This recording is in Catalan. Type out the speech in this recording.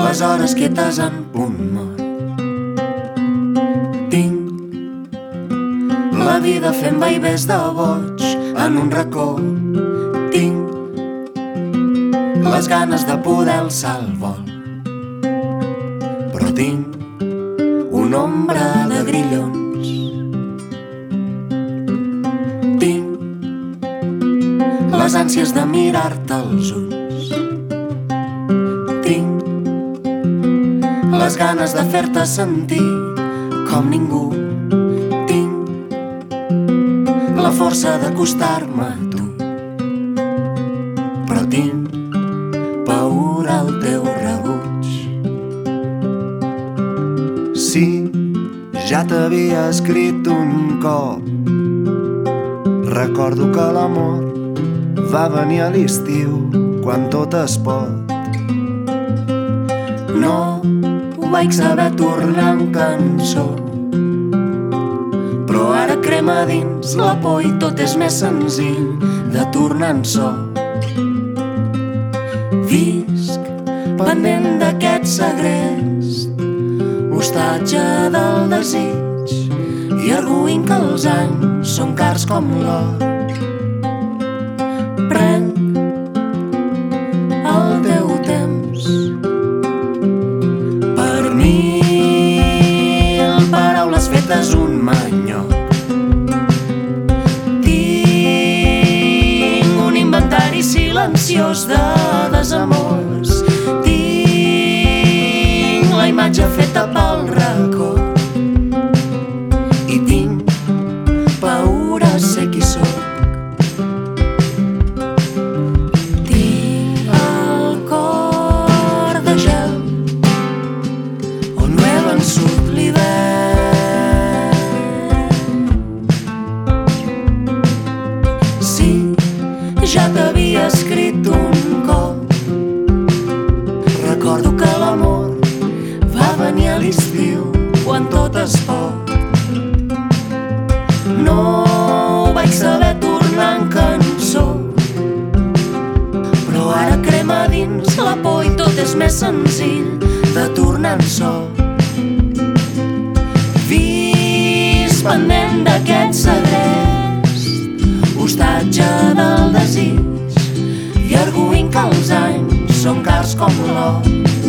les hores quietes en punt mort. Tinc la vida fent vaivers de boig en un racó. Tinc les ganes de poder alçar el vol, però tinc una ombra de grillons. Tinc les ànsies de mirar-te als ulls. Tinc les ganes de fer-te sentir com ningú. Tinc la força d'acostar-me a tu, però tinc por al teu rebuig. Sí, ja t'havia escrit un cop. Recordo que l'amor va venir a l'estiu quan tot es pot. No ho vaig saber tornar en cançó, però ara crema dins la por i tot és més senzill de tornar en so. Visc pendent d'aquest segrest, hostatge del desig, i arguint que els anys són cars com l'or. Prenc el teu temps. Per mil paraules fetes un manyoc. Tinc un inventari silenciós de desamors. Tinc la imatge feta pel racó. I tinc por a ser qui soc. Tinc el cor de gel on no he vençut l'hivern. Sí, ja t'havia escrit un cop. Recordo que l'amor va venir a l'estiu quan tot es pot. No ho vaig saber tornar en cançó, però ara crema dins la por i tot és més senzill de tornar en so. Vist pendent d'aquest segrest, hostatge del desig, i arguint que els anys són cars com l'or.